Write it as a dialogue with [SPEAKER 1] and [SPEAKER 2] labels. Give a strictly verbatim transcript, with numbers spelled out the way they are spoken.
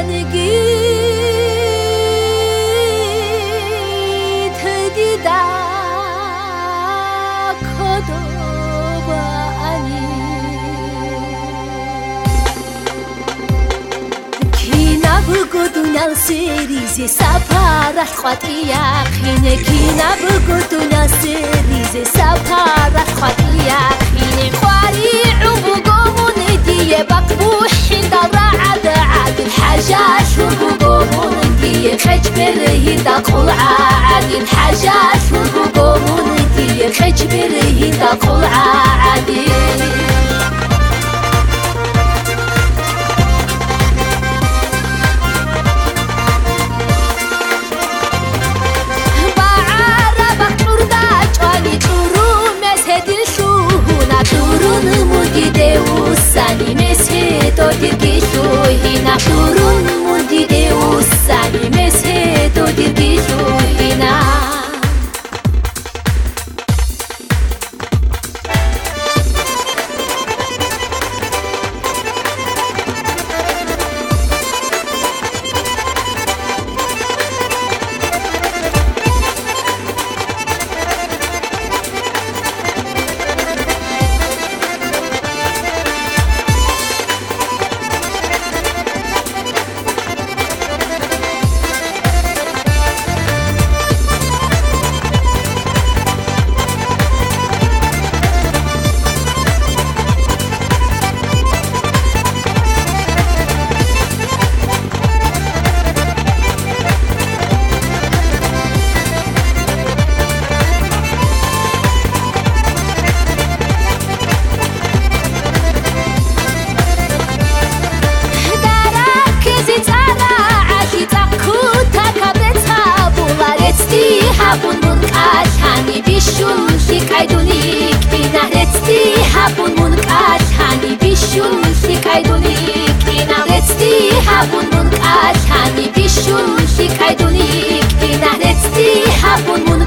[SPEAKER 1] بگودونال سریزه سپارت خاطیا خینه کینا بگودونال سریزه سپارت خاطیا خینه خواری عبوقومون دیه بقبوحی دارا عد عد الحجاج عبوقومون دیه خج برهی دا قلعه عد الحجاج عبوقومون دیه خج برهی دا قلعه عدی Sani meshe to dirgi shuhina Turun mundi deus Sani meshe to dirgi shuhina Habun mun qashani bishul shikaydunik bina retsti habun mun qashani bishul shikaydunik bina retsti habun mun qashani bishul shikaydunik bina retsti habun